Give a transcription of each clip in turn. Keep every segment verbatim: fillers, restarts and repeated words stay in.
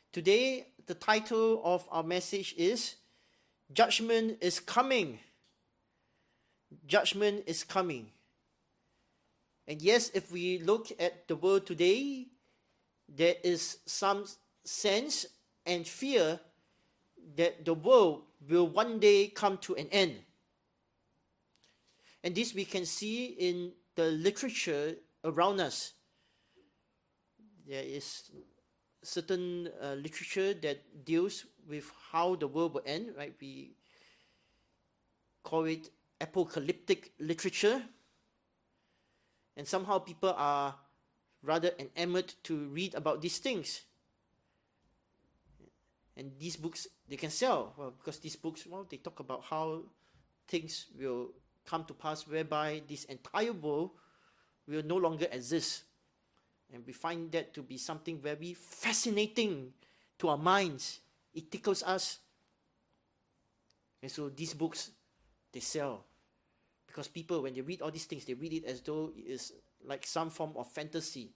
Today, the title of our message is Judgment is Coming. Judgment is coming. And yes, if we look at the world today, there is some sense and fear that the world will one day come to an end. And this we can see in the literature around us. There is certain uh, literature that deals with how the world will end, right? We call it apocalyptic literature. And somehow people are rather enamored to read about these things. And these books, they can sell. Well, because these books, well, they talk about how things will come to pass whereby this entire world will no longer exist. And we find that to be something very fascinating to our minds. It tickles us. And so these books, they sell. Because people, when they read all these things, they read it as though it is like some form of fantasy.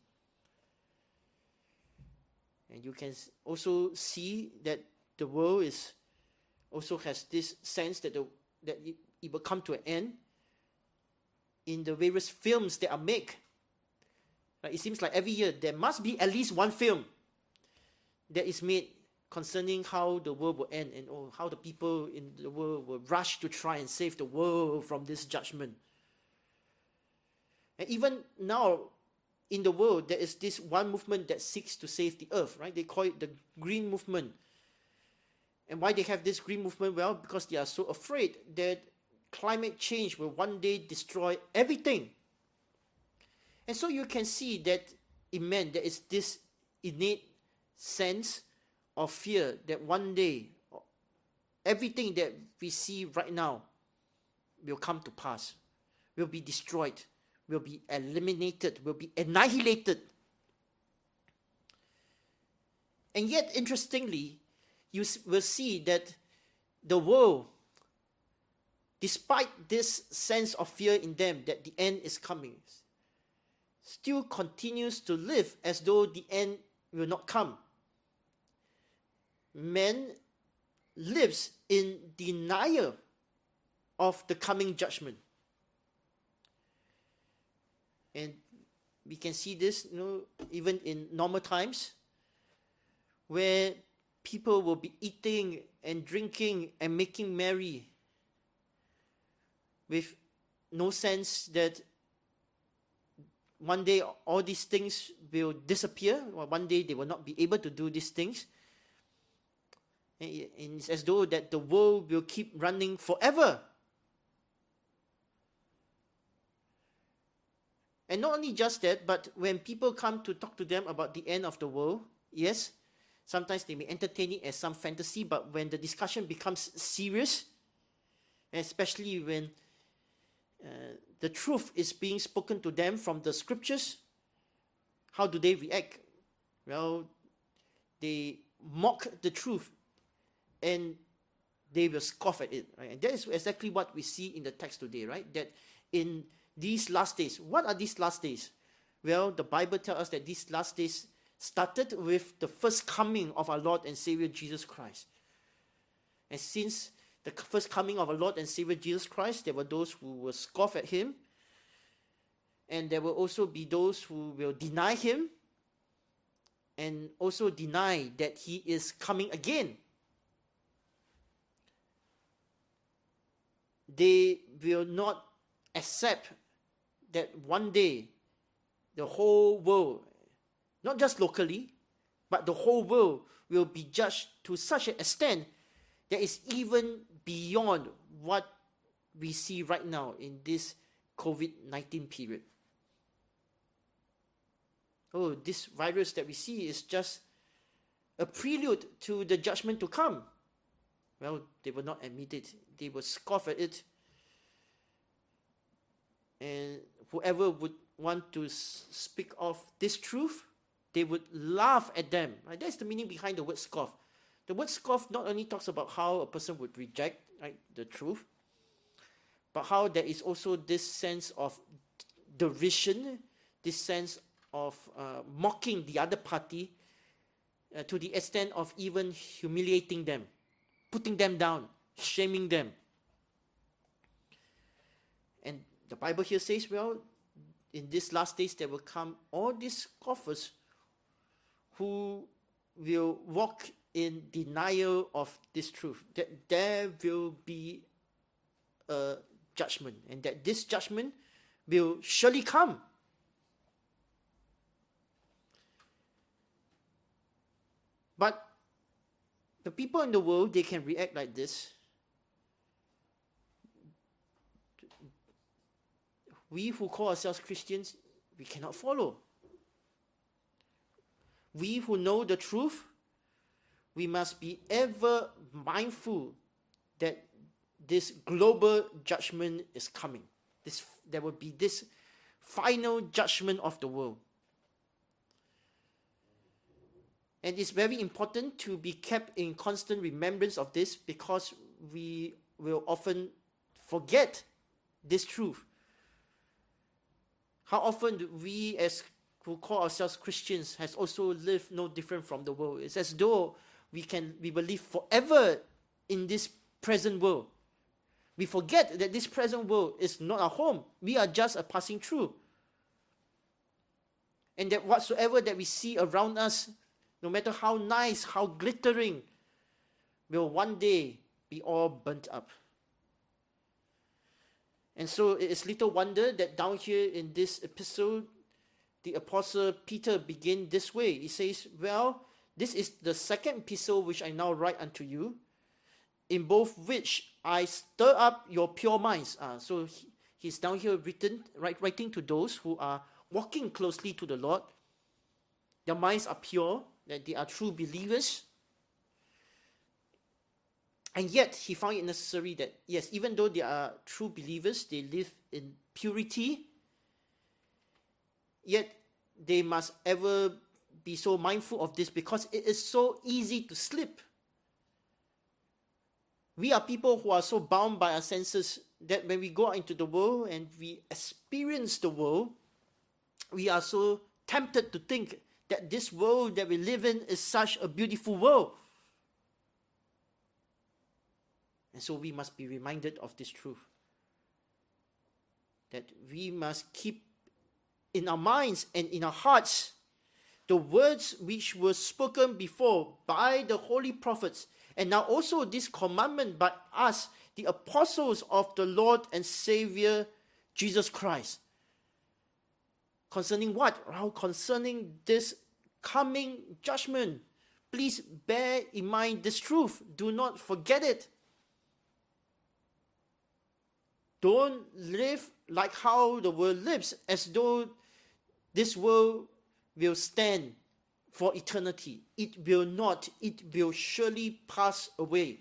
And you can also see that the world is also has this sense that, the, that it, it will come to an end in the various films that are made. It seems like every year there must be at least one film that is made concerning how the world will end and oh, how the people in the world will rush to try and save the world from this judgment. And even now in the world, there is this one movement that seeks to save the earth, right? They call it the Green Movement. And why they have this Green Movement? Well, because they are so afraid that climate change will one day destroy everything. And so you can see that in men there is this innate sense of fear that one day everything that we see right now will come to pass, will be destroyed, will be eliminated, will be annihilated. And yet, interestingly, you will see that the world, despite this sense of fear in them that the end is coming, still continues to live as though the end will not come. Man lives in denial of the coming judgment. And we can see this, you know, even in normal times, where people will be eating and drinking and making merry with no sense that one day all these things will disappear, or one day they will not be able to do these things. And it's as though that the world will keep running forever. And not only just that, but when people come to talk to them about the end of the world, yes, sometimes they may entertain it as some fantasy, but when the discussion becomes serious, especially when uh, the truth is being spoken to them from the scriptures, how do they react? Well, they mock the truth and they will scoff at it. Right? And that is exactly what we see in the text today, right? That in these last days, what are these last days? Well, the Bible tells us that these last days started with the first coming of our Lord and Savior Jesus Christ. And since the first coming of our Lord and Savior Jesus Christ, there were those who will scoff at him, and there will also be those who will deny him and also deny that he is coming again. They will not accept that one day the whole world, not just locally, but the whole world will be judged to such an extent that is even beyond what we see right now in this COVID nineteen period. Oh, this virus that we see is just a prelude to the judgment to come. Well, they will not admit it. They will scoff at it. And whoever would want to s- speak of this truth, they would laugh at them. Right? That's the meaning behind the word scoff. The word scoff not only talks about how a person would reject, right, the truth, but how there is also this sense of derision, this sense of uh, mocking the other party, uh, to the extent of even humiliating them, putting them down, shaming them. And the Bible here says, well, in these last days there will come all these scoffers who will walk in denial of this truth, that there will be a judgment, and that this judgment will surely come. But the people in the world, they can react like this. We who call ourselves Christians, we cannot follow. We who know the truth, we must be ever mindful that this global judgment is coming. This, there will be this final judgment of the world. And it's very important to be kept in constant remembrance of this, because we will often forget this truth. How often do we, as who call ourselves Christians, has also lived no different from the world? It's as though we can we will live forever in this present world. We forget that this present world is not our home. We are just a passing through. And that whatsoever that we see around us, no matter how nice, how glittering, will one day be all burnt up. And so it is little wonder that down here in this epistle, the Apostle Peter begins this way. He says, well, this is the second epistle which I now write unto you, in both which I stir up your pure minds. Uh, so he, he's down here written, write, writing to those who are walking closely to the Lord. Their minds are pure, that they are true believers. And yet, he found it necessary that, yes, even though they are true believers, they live in purity, yet they must ever be so mindful of this, because it is so easy to slip. We are people who are so bound by our senses that when we go out into the world and we experience the world, we are so tempted to think that this world that we live in is such a beautiful world. And so we must be reminded of this truth, that we must keep in our minds and in our hearts the words which were spoken before by the holy prophets, and now also this commandment by us, the apostles of the Lord and Savior Jesus Christ. Concerning what? Well, concerning this coming judgment. Please bear in mind this truth. Do not forget it. Don't live like how the world lives, as though this world will stand for eternity. It will not. It will surely pass away.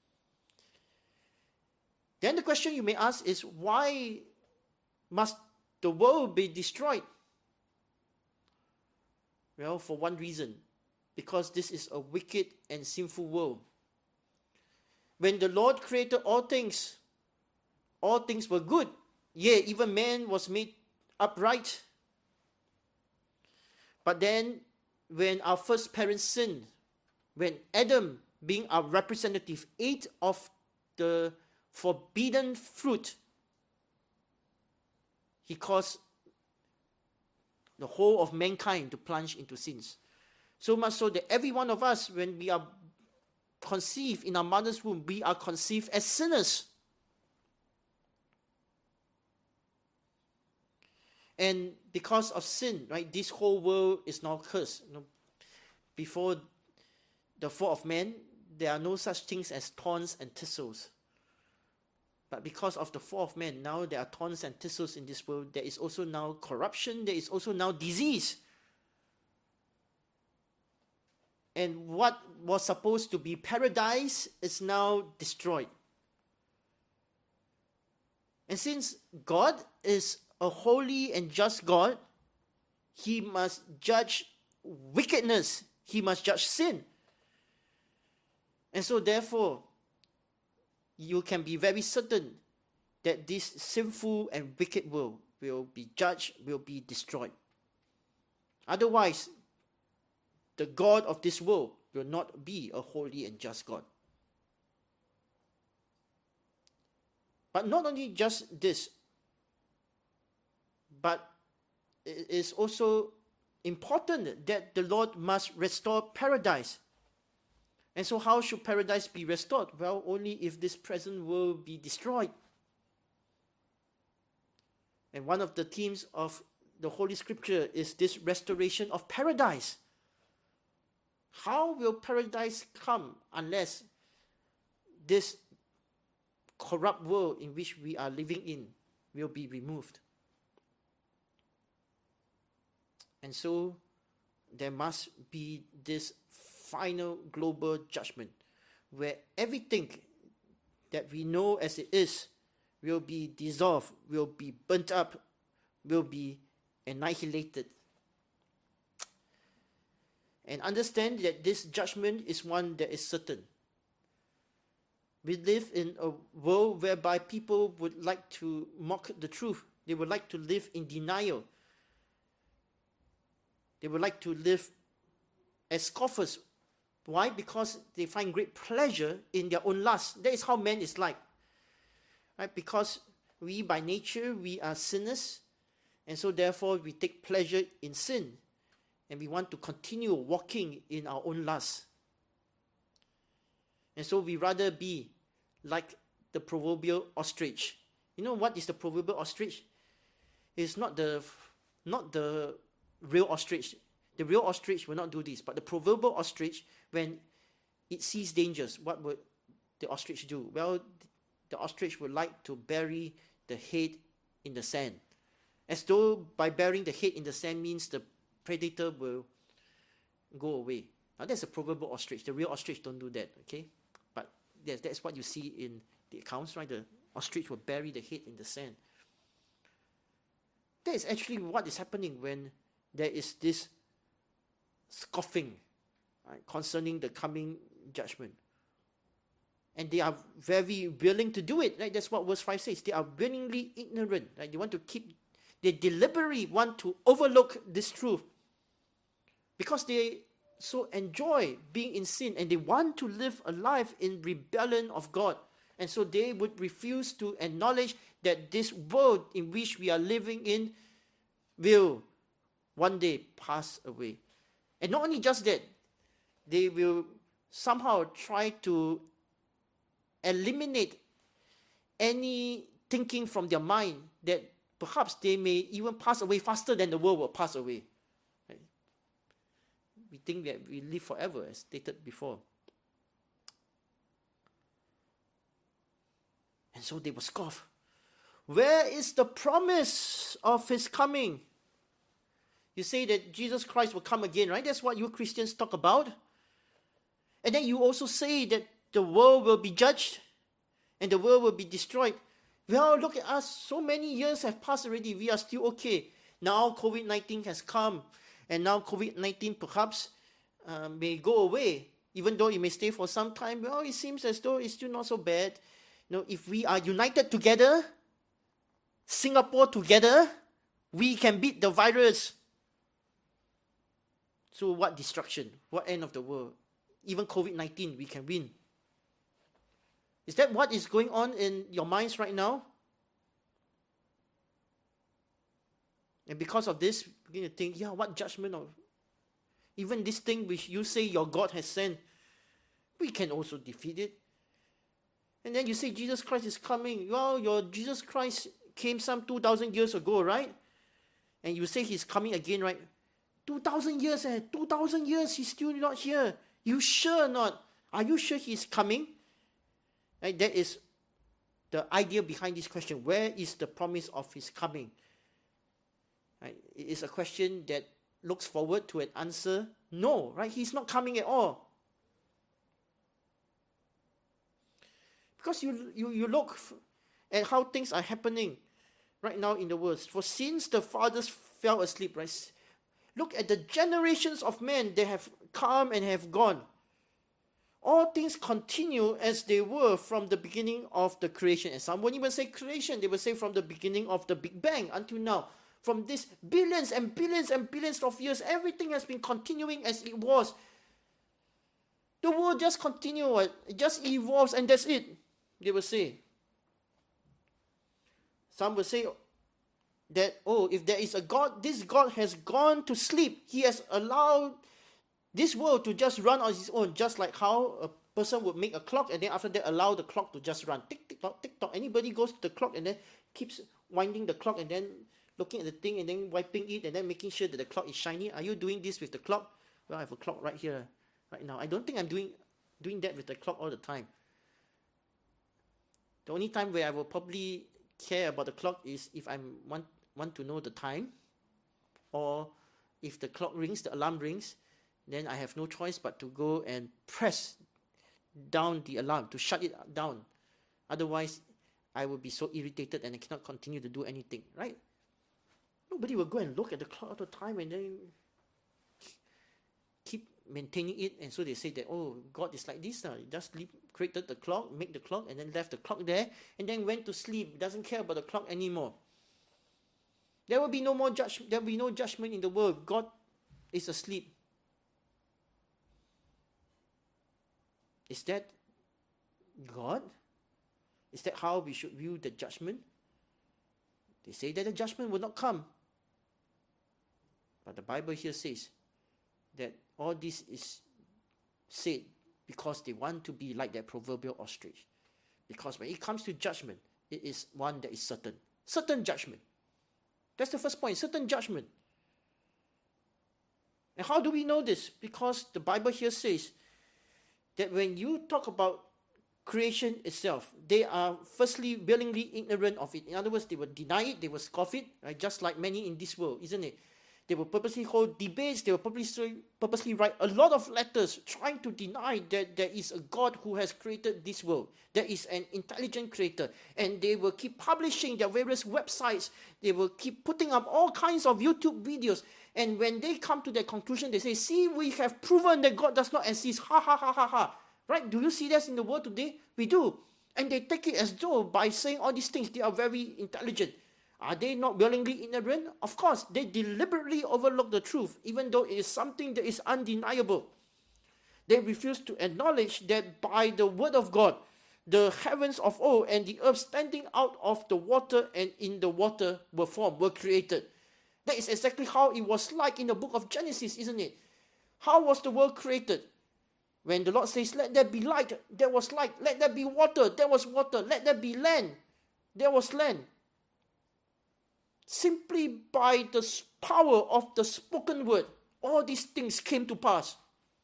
Then the question you may ask is, why must the world be destroyed? Well, for one reason, because this is a wicked and sinful world. When the Lord created all things, all things were good. Yea, even man was made upright. But then, when our first parents sinned, when Adam, being our representative, ate of the forbidden fruit, he caused the whole of mankind to plunge into sins. So much so that every one of us, when we are conceived in our mother's womb, we are conceived as sinners. And because of sin, right, this whole world is now cursed. You know, before the fall of man, there are no such things as thorns and thistles. But because of the fall of man, now there are thorns and thistles in this world. There is also now corruption. There is also now disease. And what was supposed to be paradise is now destroyed. And since God is a holy and just God, he must judge wickedness. He must judge sin. And so therefore, you can be very certain that this sinful and wicked world will be judged, will be destroyed. Otherwise, the God of this world will not be a holy and just God. But not only just this, but it is also important that the Lord must restore paradise. And so how should paradise be restored? Well, only if this present world be destroyed. And one of the themes of the Holy Scripture is this restoration of paradise. How will paradise come unless this corrupt world in which we are living in will be removed? And so there must be this final global judgment where everything that we know as it is will be dissolved, will be burnt up, will be annihilated. And understand that this judgment is one that is certain. We live in a world whereby people would like to mock the truth. They would like to live in denial. They would like to live as scoffers. Why? Because they find great pleasure in their own lust. That is how man is like. Right? Because we by nature, we are sinners. And so therefore we take pleasure in sin. And we want to continue walking in our own lust. And so we rather be like the proverbial ostrich. You know what is the proverbial ostrich? It's not the, not the real ostrich. The real ostrich will not do this. But the proverbial ostrich, when it sees dangers, what would the ostrich do? Well, the ostrich would like to bury the head in the sand. As though by burying the head in the sand means the predator will go away. Now that's a proverbial ostrich. The real ostrich don't do that, okay? But yes, that's what you see in the accounts, right? The ostrich will bury the head in the sand. That is actually what is happening when there is this scoffing, right, concerning the coming judgment. And they are very willing to do it, right? That's what verse five says. They are willingly ignorant, right? They want to keep, they deliberately want to overlook this truth because they so enjoy being in sin and they want to live a life in rebellion of God. And so they would refuse to acknowledge that this world in which we are living in will one day pass away. And not only just that, they will somehow try to eliminate any thinking from their mind that perhaps they may even pass away faster than the world will pass away. Right? We think that we live forever, as stated before. And so they will scoff. Where is the promise of his coming? You say that Jesus Christ will come again, right? That's what you Christians talk about. And then you also say that the world will be judged and the world will be destroyed. Well, look at us. So many years have passed already. We are still okay. Now COVID nineteen has come. And now COVID nineteen perhaps uh, may go away. Even though it may stay for some time. Well, it seems as though it's still not so bad. You know, if we are united together, Singapore together, we can beat the virus. So what destruction? What end of the world? Even COVID nineteen, we can win. Is that what is going on in your minds right now? And because of this, we're going to think, yeah, what judgment of... Even this thing which you say your God has sent, we can also defeat it. And then you say Jesus Christ is coming. Well, your Jesus Christ came some two thousand years ago, right? And you say he's coming again, right? two thousand years, eh? two thousand years, he's still not here. You sure or not? Are you sure he's coming? Right, that is the idea behind this question. Where is the promise of his coming? Right, it is a question that looks forward to an answer. No, right? He's not coming at all. Because you, you, you look at how things are happening right now in the world. For since the fathers fell asleep, right? Look at the generations of men that have come and have gone. All things continue as they were from the beginning of the creation. And some won't even say creation. They will say from the beginning of the Big Bang until now. from this billions and billions and billions of years, everything has been continuing as it was. The world just continues, it just evolves, and that's it, they will say. Some will say that, oh, if there is a God, this God has gone to sleep. He has allowed this world to just run on its own, just like how a person would make a clock and then after that allow the clock to just run. Tick, tick, tock, tick, tock. Anybody goes to the clock and then keeps winding the clock and then looking at the thing and then wiping it and then making sure that the clock is shiny. Are you doing this with the clock? Well, I have a clock right here, right now. I don't think I'm doing, doing that with the clock all the time. The only time where I will probably care about the clock is if I want, want to know the time, or if the clock rings, the alarm rings, then I have no choice but to go and press down the alarm to shut it down. Otherwise, I will be so irritated and I cannot continue to do anything, right? Nobody will go and look at the clock all the time and then keep maintaining it. And so they say that, oh, God is like this. Uh, he just leave, created the clock, make the clock, and then left the clock there, and then went to sleep. Doesn't care about the clock anymore. There will be no more judgment. There will be no judgment in the world. God is asleep. Is that God? Is that how we should view the judgment? They say that the judgment will not come. But the Bible here says that all this is said because they want to be like that proverbial ostrich. Because when it comes to judgment, it is one that is certain. Certain judgment. That's the first point, certain judgment. And how do we know this? Because the Bible here says that when you talk about creation itself, they are firstly willingly ignorant of it. In other words, they will deny it, they will scoff it, right? Just like many in this world, isn't it? They will purposely hold debates, they will purposely, purposely write a lot of letters trying to deny that there is a God who has created this world. There is an intelligent creator. And they will keep publishing their various websites. They will keep putting up all kinds of YouTube videos. And when they come to their conclusion, they say, see, we have proven that God does not exist. Ha, ha, ha, ha, ha. Right? Do you see this in the world today? We do. And they take it as though by saying all these things, they are very intelligent. Are they not willingly ignorant? Of course, they deliberately overlook the truth, even though it is something that is undeniable. They refuse to acknowledge that by the word of God, the heavens of old and the earth standing out of the water and in the water were formed, were created. That is exactly how it was like in the book of Genesis, isn't it? How was the world created? When the Lord says, let there be light, there was light. Let there be water, there was water. Let there be land, there was land. Simply by the power of the spoken word, all these things came to pass.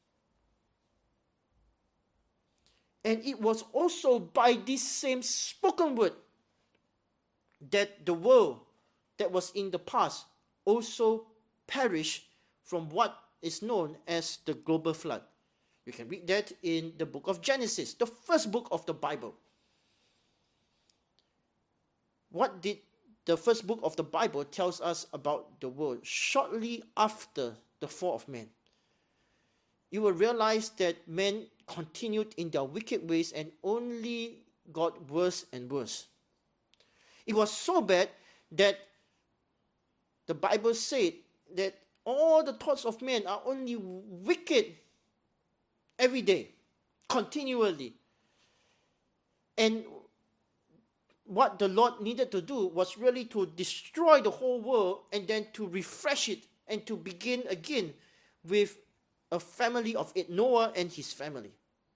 And it was also by this same spoken word that the world that was in the past also perished from what is known as the global flood. You can read that in the book of Genesis, the first book of the Bible. What did the first book of the Bible tells us about the world shortly after the fall of man? You will realize that men continued in their wicked ways and only got worse and worse. It was so bad that the Bible said that all the thoughts of men are only wicked every day, continually. And what the Lord needed to do was really to destroy the whole world and then to refresh it and to begin again with a family of eight, Noah and his family.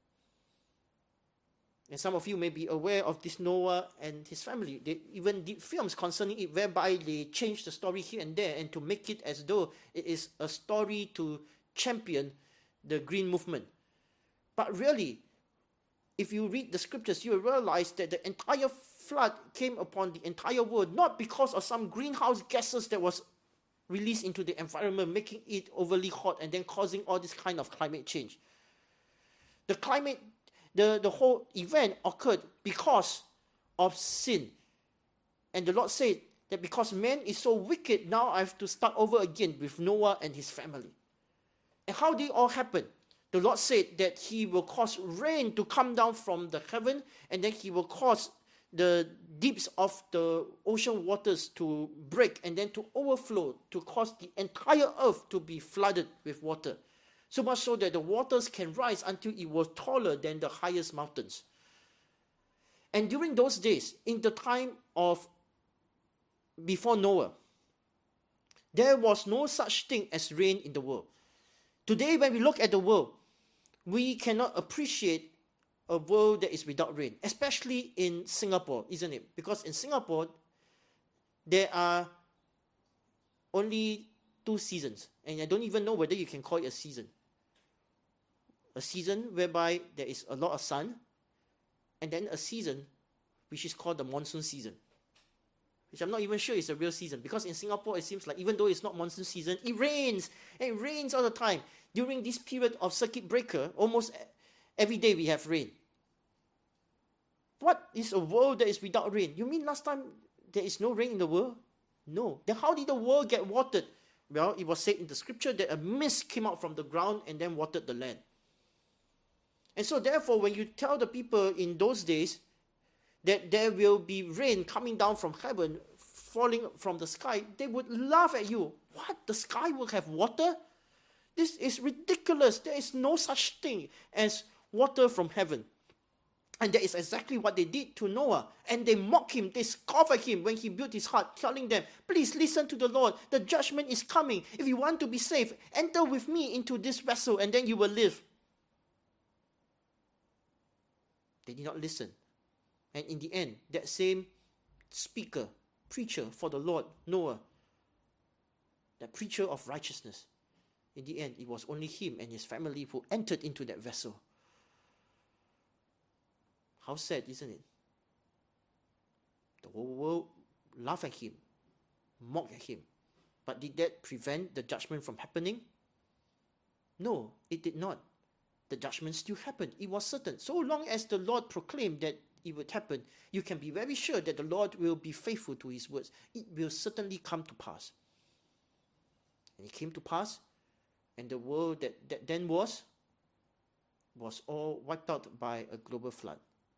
And some of you may be aware of this Noah and his family. They even did films concerning it whereby they changed the story here and there and to make it as though it is a story to champion the green movement. But really, if you read the scriptures, you will realize that the entire flood came upon the entire world, not because of some greenhouse gases that was released into the environment, making it overly hot and then causing all this kind of climate change. The climate, the, the whole event occurred because of sin. And the Lord said that because man is so wicked, now I have to start over again with Noah and his family. And how did it all happen? The Lord said that he will cause rain to come down from the heaven, and then he will cause the deeps of the ocean waters to break and then to overflow, to cause the entire earth to be flooded with water. So much so that the waters can rise until it was taller than the highest mountains. And during those days, in the time of before Noah, there was no such thing as rain in the world. Today, when we look at the world, we cannot appreciate a world that is without rain, especially in Singapore, isn't it? Because in Singapore, there are only two seasons, and I don't even know whether you can call it a season. A season whereby there is a lot of sun, and then a season which is called the monsoon season, which I'm not even sure is a real season, because in Singapore it seems like even though it's not monsoon season, it rains, and it rains all the time. During this period of circuit breaker, almost every day we have rain. What is a world that is without rain? You mean last time there is no rain in the world? No. Then how did the world get watered? Well, it was said in the scripture that a mist came out from the ground and then watered the land. And so therefore, when you tell the people in those days that there will be rain coming down from heaven, falling from the sky, they would laugh at you. What? The sky will have water? This is ridiculous. There is no such thing as water from heaven. And that is exactly what they did to Noah. And they mock him, they scoff at him when he built his hut, telling them, please listen to the Lord. The judgment is coming. If you want to be safe, enter with me into this vessel and then you will live. They did not listen. And in the end, that same speaker, preacher for the Lord, Noah, that preacher of righteousness, in the end, it was only him and his family who entered into that vessel. How sad, isn't it? The whole world laughed at him, mocked at him. But did that prevent the judgment from happening? No, it did not. The judgment still happened. It was certain. So long as the Lord proclaimed that it would happen, you can be very sure that the Lord will be faithful to his words. It will certainly come to pass. And it came to pass, and the world that, that then was, was all wiped out by a global flood.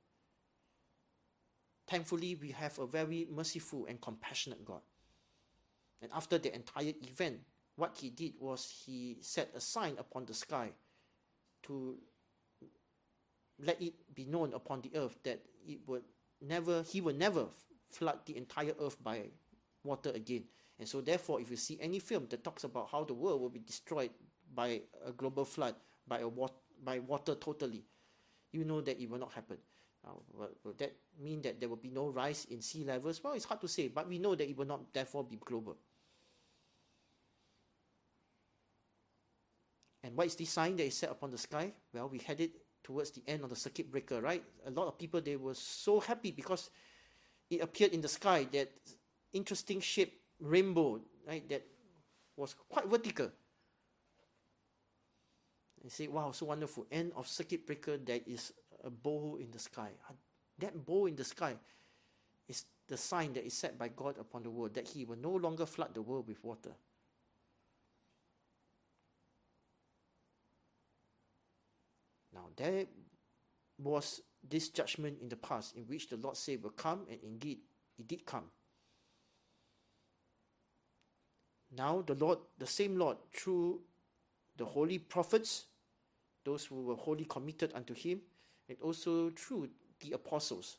Thankfully, we have a very merciful and compassionate God. And after the entire event, what he did was he set a sign upon the sky to let it be known upon the earth that it would never, he will never flood the entire earth by water again. And so therefore, if you see any film that talks about how the world will be destroyed by a global flood, by a wat- by water totally, you know that it will not happen. Uh, will, will that mean that there will be no rise in sea levels? Well, it's hard to say, but we know that it will not therefore be global. And what is this sign that is set upon the sky? Well, we headed towards the end of the circuit breaker, right? A lot of people, they were so happy because it appeared in the sky, that interesting shaped rainbow, right? That was quite vertical. They say, wow, so wonderful. End of circuit breaker, there is a bow in the sky. That bow in the sky is the sign that is set by God upon the world, that he will no longer flood the world with water. Now, there was this judgment in the past in which the Lord said will come, and indeed, it did come. Now, the Lord, the same Lord, through the holy prophets, those who were wholly committed unto him, and also through the apostles,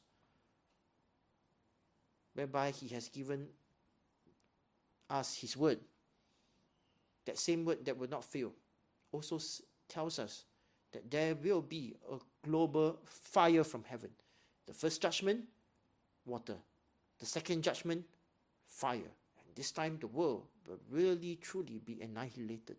whereby he has given us his word, that same word that will not fail, also tells us that there will be a global fire from heaven. The first judgment, water. The second judgment, fire. And this time the world will really truly be annihilated.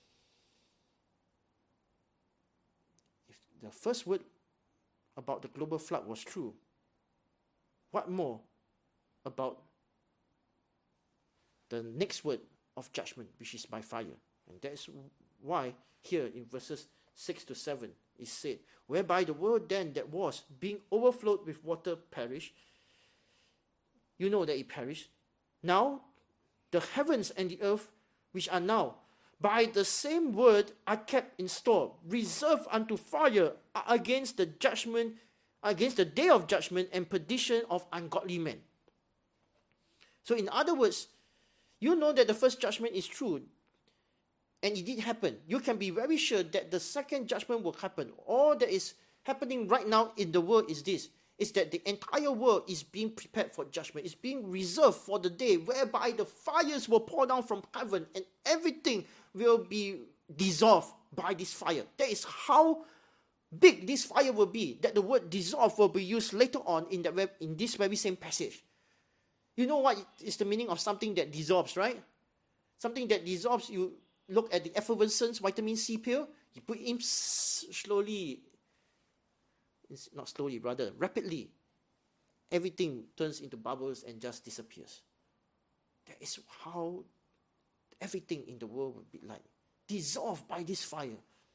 If the first word about the global flood was true, what more about the next word of judgment, which is by fire? And that's why here in verses six to seven is said, whereby the world then that was being overflowed with water perished. You know that it perished. Now the heavens and the earth, which are now by the same word, are kept in store, reserved unto fire against the judgment against the day of judgment and perdition of ungodly men. So in other words, you know that the first judgment is true, and it did happen. You can be very sure that the second judgment will happen. All that is happening right now in the world is this, is that the entire world is being prepared for judgment. It's being reserved for the day whereby the fires will pour down from heaven and everything will be dissolved by this fire. That is how big this fire will be, that the word dissolve will be used later on in, the, in this very same passage. You know what is the meaning of something that dissolves, right? Something that dissolves, you look at the effervescence vitamin C pill, you put in slowly, it's not slowly, rather rapidly, everything turns into bubbles and just disappears. That is how everything in the world will be like, dissolved by this fire.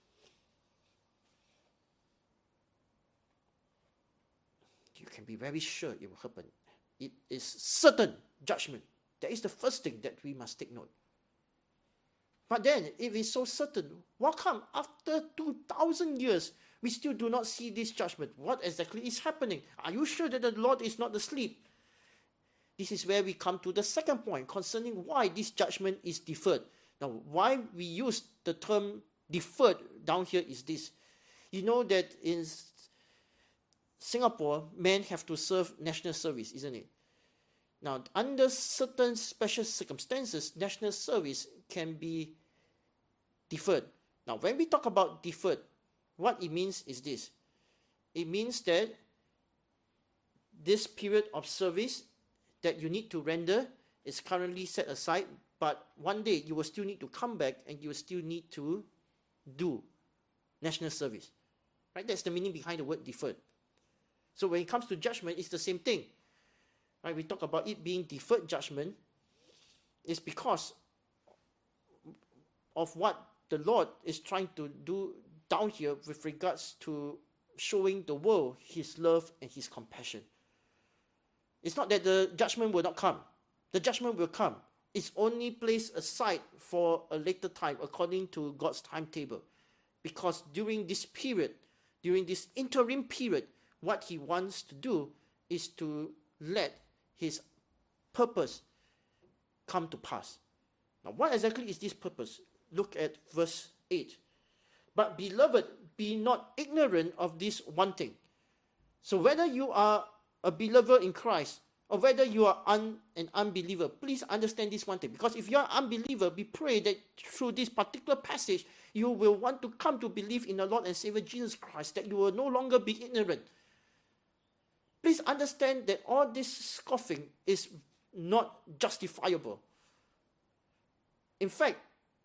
You can be very sure it will happen. It is certain judgment. That is the first thing that we must take note. But then, if it's so certain, how come after two thousand years, we still do not see this judgment? What exactly is happening? Are you sure that the Lord is not asleep? This is where we come to the second point concerning why this judgment is deferred. Now, why we use the term deferred down here is this. You know that in Singapore, men have to serve national service, isn't it? Now, under certain special circumstances, national service can be deferred. Now, when we talk about deferred, what it means is this. It means that this period of service that you need to render is currently set aside, but one day you will still need to come back and you will still need to do national service. Right? That's the meaning behind the word deferred. So when it comes to judgment, it's the same thing. Right? We talk about it being deferred judgment. It's because of what the Lord is trying to do down here with regards to showing the world his love and his compassion. It's not that the judgment will not come. The judgment will come. It's only placed aside for a later time according to God's timetable. Because during this period, during this interim period, what he wants to do is to let his purpose come to pass. Now, what exactly is this purpose? Look at verse eight. But beloved, be not ignorant of this one thing. So whether you are a believer in Christ or whether you are un, an unbeliever, please understand this one thing. Because if you are an unbeliever, we pray that through this particular passage, you will want to come to believe in the Lord and Savior Jesus Christ, that you will no longer be ignorant. Please understand that all this scoffing is not justifiable. In fact,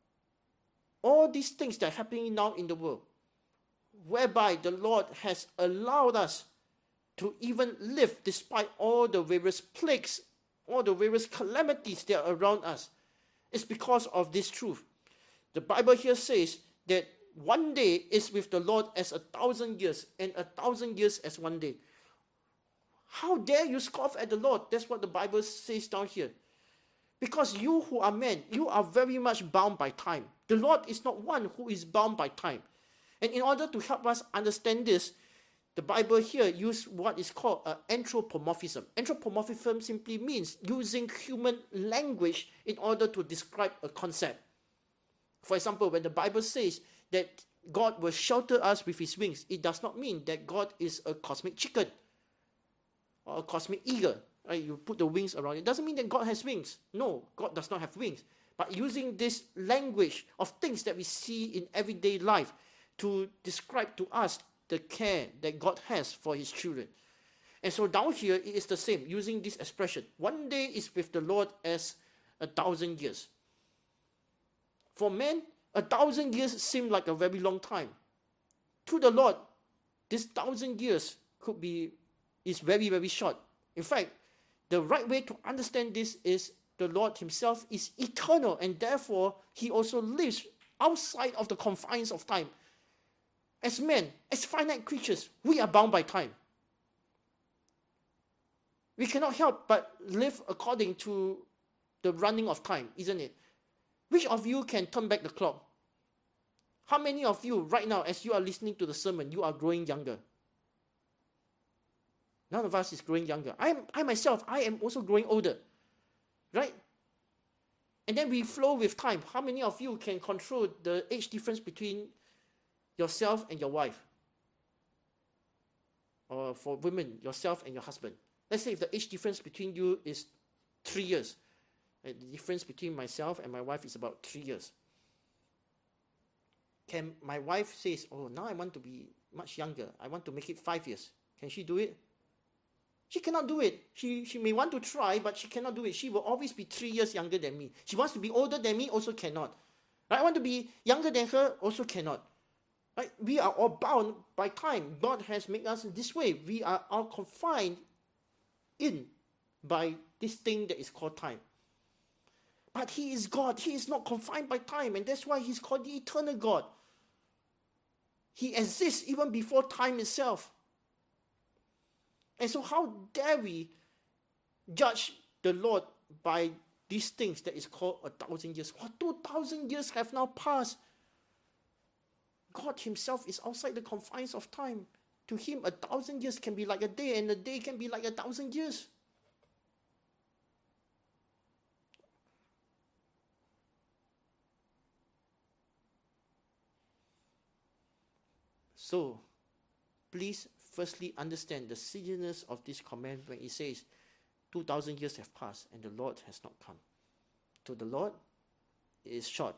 all these things that are happening now in the world, whereby the Lord has allowed us to even live despite all the various plagues, all the various calamities that are around us, is because of this truth. The Bible here says that one day is with the Lord as a thousand years, and a thousand years as one day. How dare you scoff at the Lord? That's what the Bible says down here. Because you who are men, you are very much bound by time. The Lord is not one who is bound by time. And in order to help us understand this, the Bible here uses what is called uh, anthropomorphism. Anthropomorphism simply means using human language in order to describe a concept. For example, when the Bible says that God will shelter us with his wings, it does not mean that God is a cosmic chicken or a cosmic eagle. Right? You put the wings around it. It doesn't mean that God has wings. No, God does not have wings. But using this language of things that we see in everyday life to describe to us the care that God has for his children. And so down here, it is the same, using this expression. One day is with the Lord as a thousand years. For men, a thousand years seem like a very long time. To the Lord, this thousand years could be, is very, very short. In fact, the right way to understand this is the Lord himself is eternal, and therefore he also lives outside of the confines of time. As men, as finite creatures, we are bound by time. We cannot help but live according to the running of time, isn't it? Which of you can turn back the clock? How many of you right now, as you are listening to the sermon, you are growing younger? None of us is growing younger. I, am, I myself, I am also growing older. Right? And then we flow with time. How many of you can control the age difference between yourself and your wife? Or for women, yourself and your husband. Let's say if the age difference between you is three years. And the difference between myself and my wife is about three years. Can my wife say, oh, now I want to be much younger. I want to make it five years. Can she do it? She cannot do it. She, she may want to try, but she cannot do it. She will always be three years younger than me. She wants to be older than me, also cannot. I want to be younger than her, also cannot. Right? We are all bound by time. God has made us this way. We are all confined in by this thing that is called time. But he is God. He is not confined by time, and that's why he's called the eternal God. He exists even before time itself. And so how dare we judge the Lord by these things that is called a thousand years? What, two thousand years have now passed? God himself is outside the confines of time. To him, a thousand years can be like a day, and a day can be like a thousand years. So, please firstly understand the seriousness of this command when it says, two thousand years have passed and the Lord has not come. To the Lord, it is short.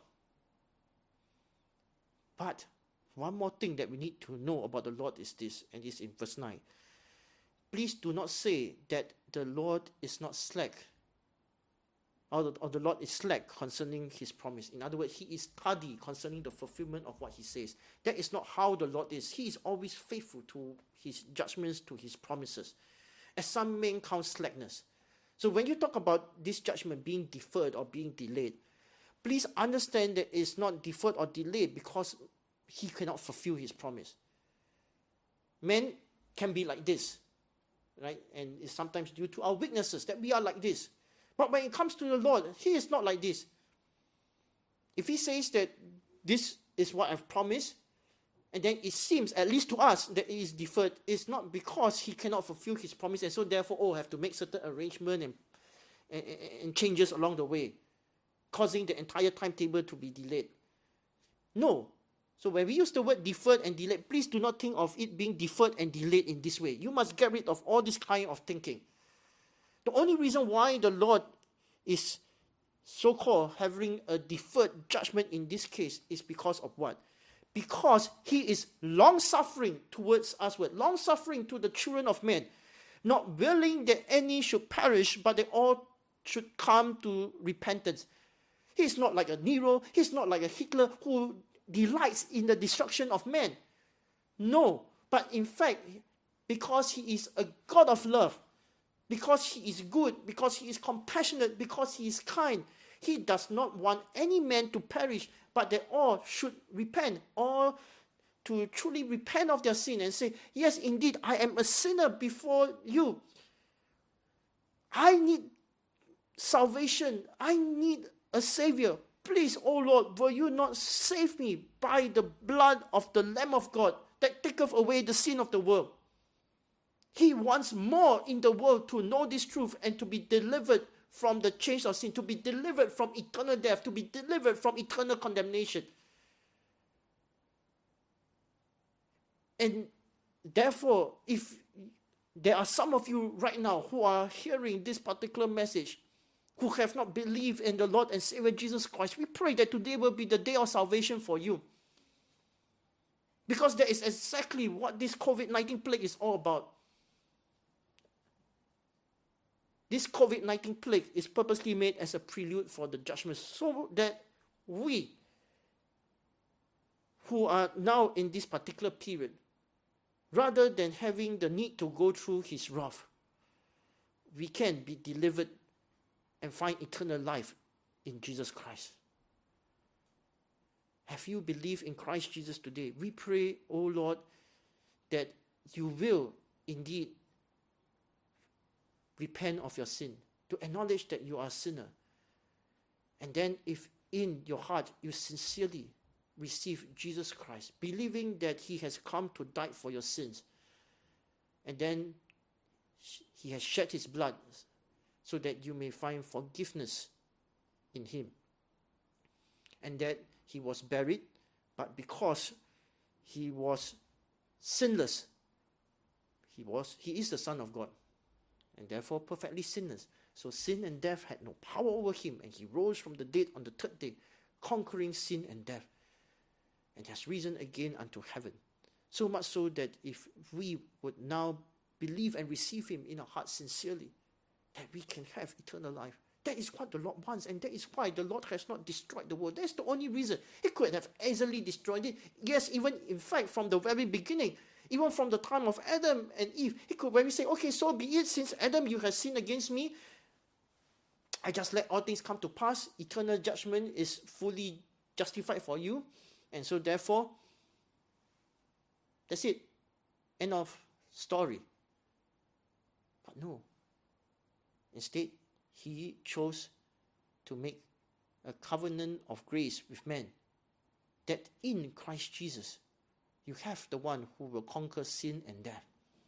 But one more thing that we need to know about the Lord is this, and it's in verse nine. Please do not say that the Lord is not slack, or the, or the Lord is slack concerning his promise. In other words, he is tardy concerning the fulfillment of what he says. That is not how the Lord is. He is always faithful to his judgments, to his promises. As some men count slackness. So when you talk about this judgment being deferred or being delayed, please understand that it's not deferred or delayed because he cannot fulfill his promise. Men can be like this, right? And it's sometimes due to our weaknesses that we are like this. But when it comes to the Lord, he is not like this. If he says that this is what I've promised, and then it seems, at least to us, that it is deferred, it's not because he cannot fulfill his promise, and so therefore, oh, have to make certain arrangement and, and, and changes along the way, causing the entire timetable to be delayed. No. So when we use the word deferred and delayed, please do not think of it being deferred and delayed in this way. You must get rid of all this kind of thinking. The only reason why the Lord is so-called having a deferred judgment in this case is because of what? Because he is long-suffering towards us, long-suffering to the children of men, not willing that any should perish, but they all should come to repentance. He is not like a Nero, he's not like a Hitler who delights in the destruction of men. No, but in fact, because he is a God of love, because he is good, because he is compassionate, because he is kind, he does not want any man to perish, but that all should repent, all to truly repent of their sin and say, yes, indeed, I am a sinner before you. I need salvation. I need a Savior. Please, O Lord, will you not save me by the blood of the Lamb of God that taketh away the sin of the world? He wants more in the world to know this truth and to be delivered from the chains of sin, to be delivered from eternal death, to be delivered from eternal condemnation. And therefore, if there are some of you right now who are hearing this particular message, who have not believed in the Lord and Savior Jesus Christ, we pray that today will be the day of salvation for you. Because that is exactly what this COVID nineteen plague is all about. This COVID nineteen plague is purposely made as a prelude for the judgment, so that we, who are now in this particular period, rather than having the need to go through his wrath, we can be delivered and find eternal life in Jesus Christ. Have you believed in Christ Jesus today? We pray, O Lord, that you will indeed repent of your sin, to acknowledge that you are a sinner. And then if in your heart you sincerely receive Jesus Christ, believing that he has come to die for your sins, and then he has shed his blood so that you may find forgiveness in him. And that he was buried, but because he was sinless, he was he is the Son of God, and therefore perfectly sinless. So sin and death had no power over him, and he rose from the dead on the third day, conquering sin and death, and has risen again unto heaven. So much so that if we would now believe and receive him in our hearts sincerely, that we can have eternal life. That is what the Lord wants, and that is why the Lord has not destroyed the world. That's the only reason. He could have easily destroyed it. Yes, even in fact from the very beginning, even from the time of Adam and Eve, he could very say, okay, so be it, since Adam, you have sinned against me, I just let all things come to pass. Eternal judgment is fully justified for you, and so therefore, that's it. End of story. But no. Instead, he chose to make a covenant of grace with man, that in Christ Jesus, you have the one who will conquer sin and death.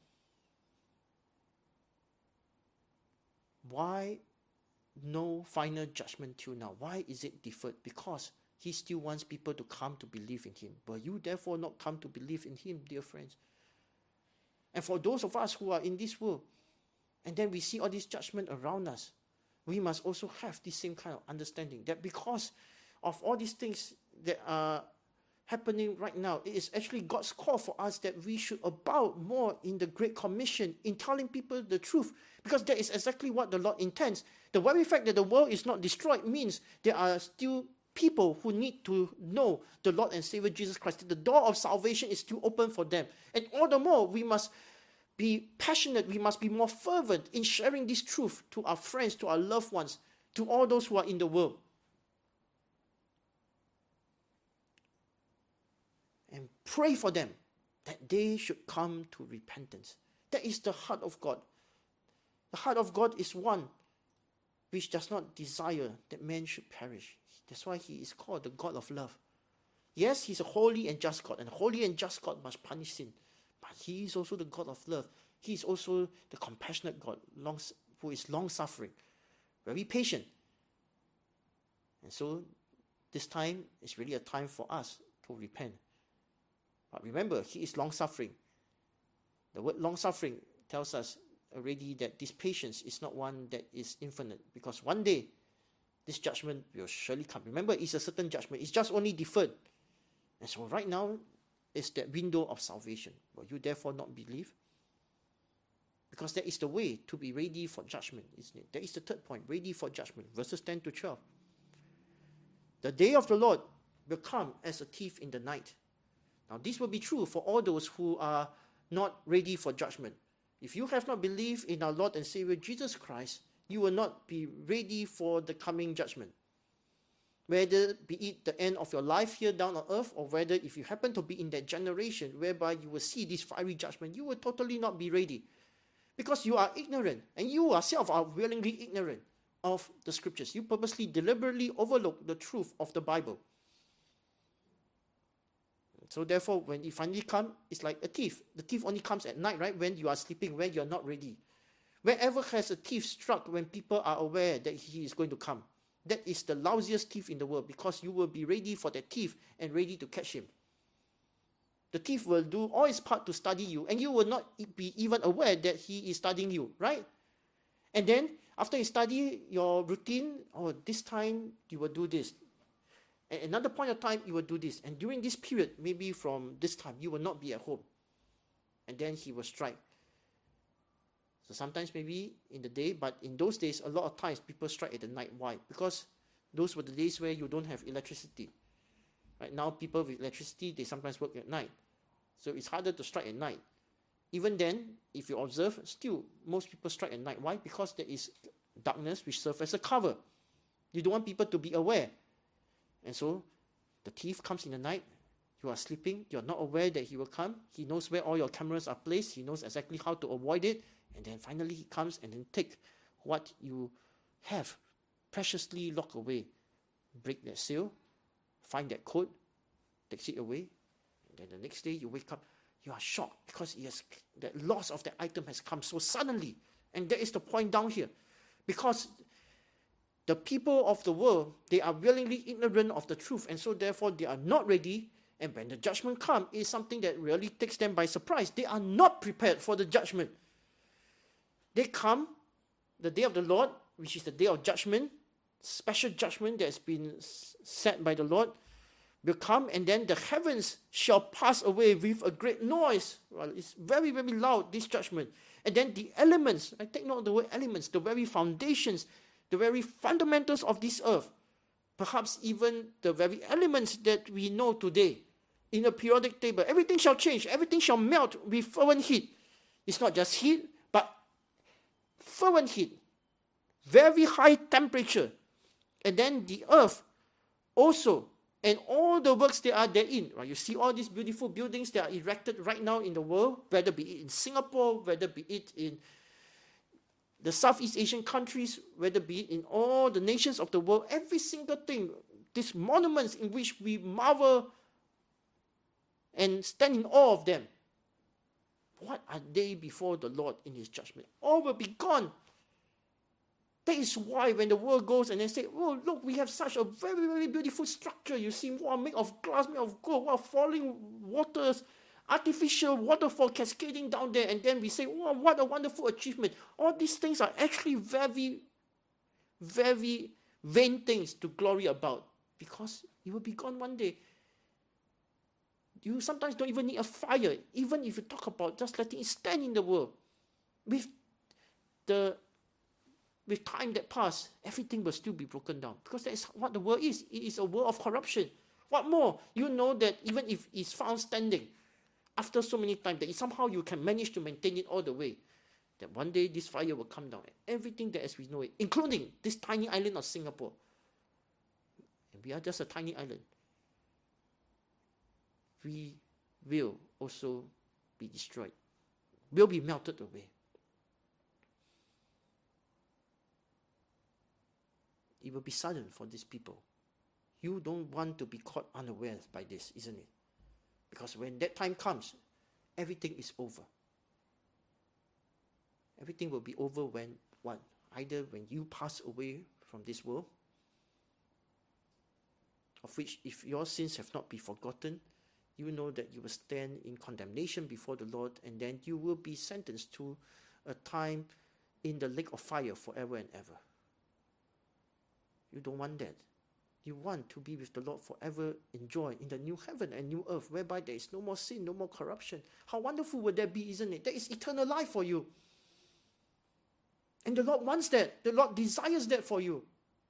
Why no final judgment till now? Why is it deferred? Because he still wants people to come to believe in him. But you therefore not come to believe in him, dear friends. And for those of us who are in this world, and then we see all this judgment around us, we must also have this same kind of understanding that because of all these things that are happening right now, it is actually God's call for us that we should abound more in the Great Commission, in telling people the truth, because that is exactly what the Lord intends. The very fact that the world is not destroyed means there are still people who need to know the Lord and Savior Jesus Christ. The door of salvation is still open for them. And all the more, we must be passionate, we must be more fervent in sharing this truth to our friends, to our loved ones, to all those who are in the world. And pray for them that they should come to repentance. That is the heart of God. The heart of God is one which does not desire that man should perish. That's why he is called the God of love. Yes, he's a holy and just God, and a holy and just God must punish sin. But he is also the God of love. He is also the compassionate God, long, who is long-suffering, very patient. And so this time is really a time for us to repent. But remember, he is long-suffering. The word long-suffering tells us already that this patience is not one that is infinite, because one day this judgment will surely come. Remember, it's a certain judgment. It's just only deferred. And so right now, it's that window of salvation. Will you therefore not believe? Because that is the way to be ready for judgment, isn't it? That is the third point, ready for judgment. Verses ten to twelve. The day of the Lord will come as a thief in the night. Now this will be true for all those who are not ready for judgment. If you have not believed in our Lord and Savior Jesus Christ, you will not be ready for the coming judgment. Whether be it the end of your life here down on earth, or whether if you happen to be in that generation whereby you will see this fiery judgment, you will totally not be ready. Because you are ignorant, and you yourself are willingly ignorant of the scriptures. You purposely, deliberately overlook the truth of the Bible. So therefore, when it finally comes, it's like a thief. The thief only comes at night, right? When you are sleeping, when you are not ready. Wherever has a thief struck when people are aware that he is going to come, that is the lousiest thief in the world, because you will be ready for that thief and ready to catch him. The thief will do all his part to study you, and you will not be even aware that he is studying you, right? And then, after you study your routine, oh, this time you will do this. At another point of time, you will do this. And during this period, maybe from this time, you will not be at home. And then he will strike. So sometimes maybe in the day, but in those days, a lot of times people strike at the night. Why? Because those were the days where you don't have electricity. Right now, people with electricity, they sometimes work at night. So it's harder to strike at night. Even then, if you observe, still, most people strike at night. Why? Because there is darkness which serves as a cover. You don't want people to be aware. And so, the thief comes in the night. You are sleeping. You are not aware that he will come. He knows where all your cameras are placed. He knows exactly how to avoid it. And then finally he comes and then take what you have preciously locked away. Break that seal. Find that code. Takes it away. And then the next day you wake up. you are shocked because it has, the loss of that item has come so suddenly. And that is the point down here. Because the people of the world, they are willingly ignorant of the truth, and so therefore they are not ready. And when the judgment comes, it is something that really takes them by surprise. They are not prepared for the judgment. They come, the day of the Lord, which is the day of judgment, special judgment that has been set by the Lord, will come, and then the heavens shall pass away with a great noise. Well, it's very, very loud, this judgment. And then the elements, I take note of the word elements, the very foundations, the very fundamentals of this earth, perhaps even the very elements that we know today, in a periodic table, everything shall change, everything shall melt with fervent heat. It's not just heat, but fervent heat, very high temperature. And then the earth also, and all the works that are therein. Right? You see all these beautiful buildings that are erected right now in the world, whether be it in Singapore, whether be it in the Southeast Asian countries, whether be it in all the nations of the world, every single thing, these monuments in which we marvel and stand in awe of them. What are they before the Lord in his judgment? All will be gone. That is why when the world goes and they say, oh, look, we have such a very, very beautiful structure. You see, wow, made of glass, made of gold, wow, falling waters, artificial waterfall cascading down there. And then we say, wow, what a wonderful achievement. All these things are actually very, very vain things to glory about, because it will be gone one day. You sometimes don't even need a fire, even if you talk about just letting it stand in the world. With the with time that passes, everything will still be broken down, because that is what the world is. It is a world of corruption. What more? You know that even if it's found standing, after so many times, that somehow you can manage to maintain it all the way, that one day this fire will come down. Everything that as we know it, including this tiny island of Singapore. And we are just a tiny island. We will also be destroyed, will be melted away. It will be sudden for these people. You don't want to be caught unawares by this, isn't it? Because when that time comes, everything is over. Everything will be over when what? Either when you pass away from this world, of which if your sins have not been forgotten, you know that you will stand in condemnation before the Lord, and then you will be sentenced to a time in the lake of fire forever and ever. You don't want that. You want to be with the Lord forever in joy, in the new heaven and new earth, whereby there is no more sin, no more corruption. How wonderful would that be, isn't it? That is eternal life for you. And the Lord wants that. The Lord desires that for you.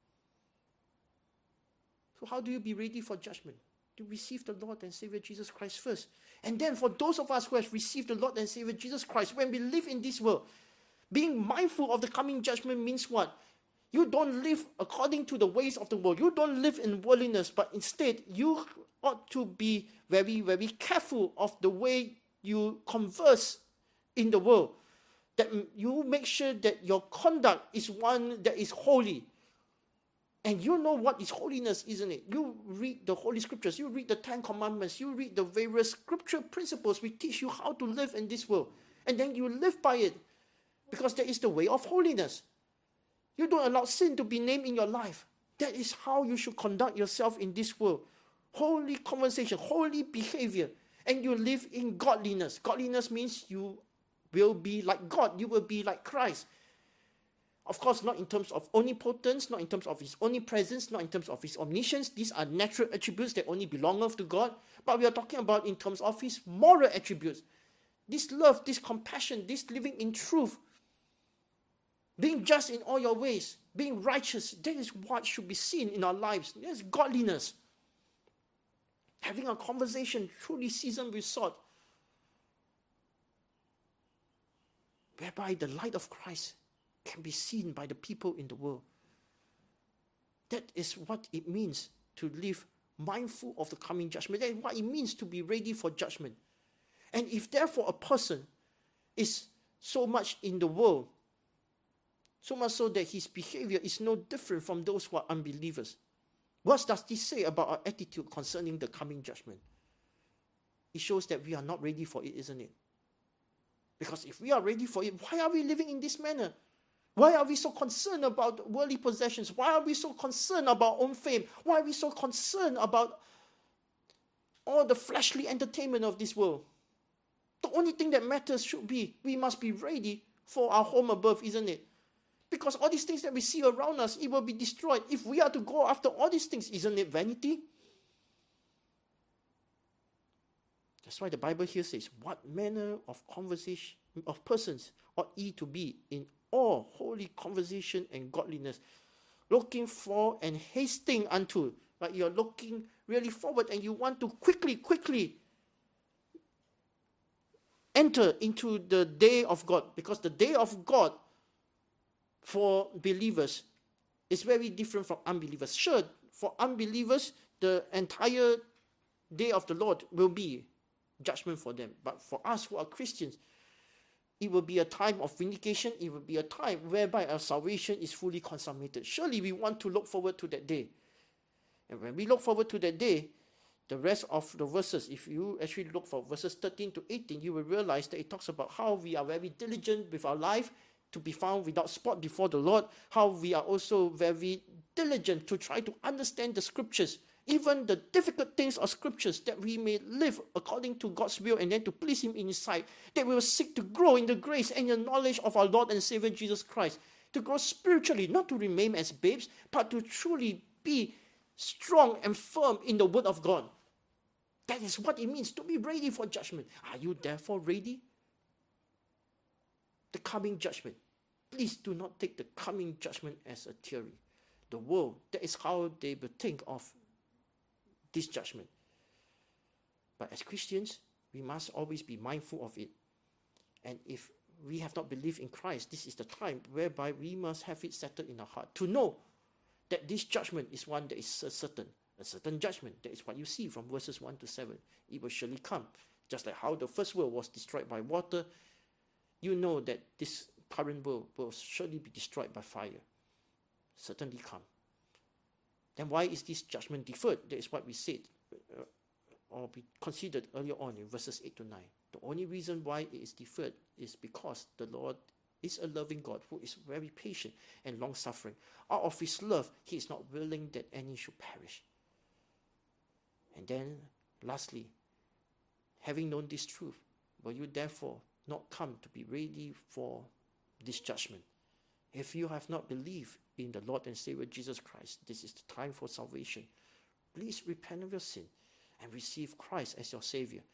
So how do you be ready for judgment? To receive the Lord and Savior Jesus Christ first. And then for those of us who have received the Lord and Savior Jesus Christ, when we live in this world, being mindful of the coming judgment means what? You don't live according to the ways of the world. You don't live in worldliness, but instead you ought to be very, very careful of the way you converse in the world. That you make sure that your conduct is one that is holy. And you know what is holiness, isn't it? You read the Holy Scriptures, you read the Ten Commandments, you read the various scripture principles which teach you how to live in this world. And then you live by it, because that is the way of holiness. You don't allow sin to be named in your life. That is how you should conduct yourself in this world. Holy conversation, holy behavior. And you live in godliness. Godliness means you will be like God. You will be like Christ. Of course, not in terms of omnipotence, not in terms of his omnipresence, not in terms of his omniscience. These are natural attributes that only belong to God. But we are talking about in terms of his moral attributes. This love, this compassion, this living in truth. Being just in all your ways, being righteous, that is what should be seen in our lives. That's godliness. Having a conversation truly seasoned with salt, whereby the light of Christ can be seen by the people in the world. That is what it means to live mindful of the coming judgment. That is what it means to be ready for judgment. And if therefore a person is so much in the world, so much so that his behavior is no different from those who are unbelievers, what does this say about our attitude concerning the coming judgment? it shows that we are not ready for it, isn't it? Because if we are ready for it, why are we living in this manner? Why are we so concerned about worldly possessions? Why are we so concerned about own fame? Why are we so concerned about all the fleshly entertainment of this world? The only thing that matters should be, we must be ready for our home above, isn't it? Because all these things that we see around us, it will be destroyed. If we are to go after all these things, isn't it vanity? That's why the Bible here says, what manner of conversation, of persons ought ye to be in all holy conversation and godliness, looking for and hasting unto. Like you're looking really forward and you want to quickly, quickly enter into the day of God. Because the day of God for believers is very different from unbelievers. Sure, for unbelievers, the entire day of the Lord will be judgment for them. But for us who are Christians, it will be a time of vindication. It will be a time whereby our salvation is fully consummated. Surely we want to look forward to that day. And when we look forward to that day, the rest of the verses, if you actually look for verses thirteen to eighteen, you will realize that it talks about how we are very diligent with our life to be found without spot before the Lord, how we are also very diligent to try to understand the scriptures, even the difficult things of scriptures, that we may live according to God's will and then to please Him in His sight, that we will seek to grow in the grace and the knowledge of our Lord and Savior Jesus Christ, to grow spiritually, not to remain as babes, but to truly be strong and firm in the word of God. That is what it means to be ready for judgment. Are you therefore ready? The coming judgment. Please do not take the coming judgment as a theory. The world, that is how they will think of this judgment. But as Christians, we must always be mindful of it. And if we have not believed in Christ, this is the time whereby we must have it settled in our heart to know that this judgment is one that is certain. A certain judgment. That is what you see from verses one to seven. It will surely come. Just like how the first world was destroyed by water, you know that this current world will surely be destroyed by fire. Certainly come. Then why is this judgment deferred? That is what we said, uh, or we considered earlier on in verses eight to nine. The only reason why it is deferred is because the Lord is a loving God who is very patient and long-suffering. Out of His love, He is not willing that any should perish. And then, lastly, having known this truth, will you therefore not come to be ready for this judgment? If you have not believed in the Lord and Savior Jesus Christ, this is the time for salvation. Please repent of your sin and receive Christ as your Savior.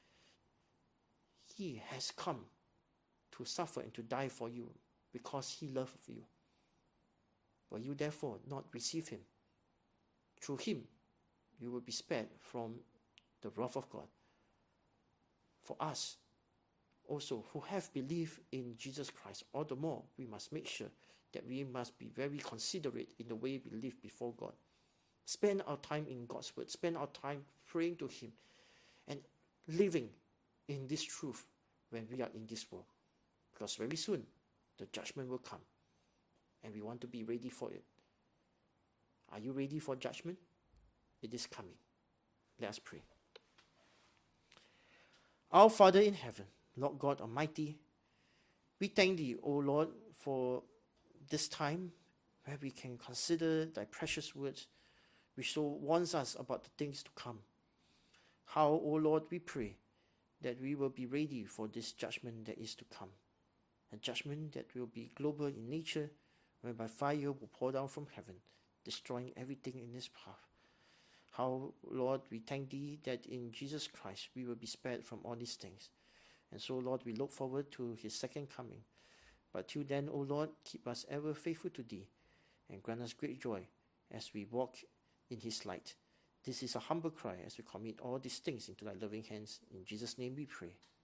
He has come to suffer and to die for you because He loved you. Will you therefore not receive Him? Through Him, you will be spared from the wrath of God. For us, also, who have believed in Jesus Christ, all the more, we must make sure that we must be very considerate in the way we live before God. Spend our time in God's word. Spend our time praying to Him and living in this truth when we are in this world. Because very soon, the judgment will come. And we want to be ready for it. Are you ready for judgment? It is coming. Let us pray. Our Father in heaven, Lord God Almighty, we thank Thee, O Lord, for this time where we can consider Thy precious words, which so warns us about the things to come. How, O Lord, we pray that we will be ready for this judgment that is to come. A judgment that will be global in nature, whereby fire will pour down from heaven, destroying everything in its path. How, Lord, we thank Thee that in Jesus Christ we will be spared from all these things. And so, Lord, we look forward to His second coming. But till then, O Lord, keep us ever faithful to Thee and grant us great joy as we walk in His light. This is a humble cry as we commit all these things into Thy loving hands. In Jesus' name we pray.